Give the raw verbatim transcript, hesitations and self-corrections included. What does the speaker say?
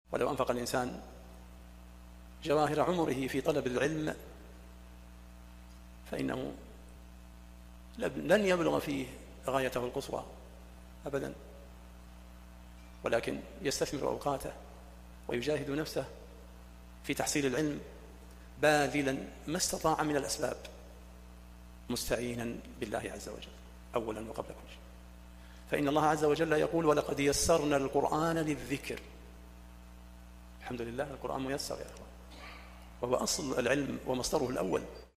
ولو أنفق الإنسان جواهر عمره في طلب العلم فإنه لن يبلغ فيه غايته القصوى أبدا، ولكن يستثمر أوقاته ويجاهد نفسه في تحصيل العلم باذلا ما استطاع من الأسباب، مستعينا بالله عز وجل أولا وقبل كل شيء. فإن الله عز وجل يقول: ولقد يسرنا القرآن للذكر. الحمد لله، القرآن ميسر يا أخوان، وهو أصل العلم ومصدره الأول.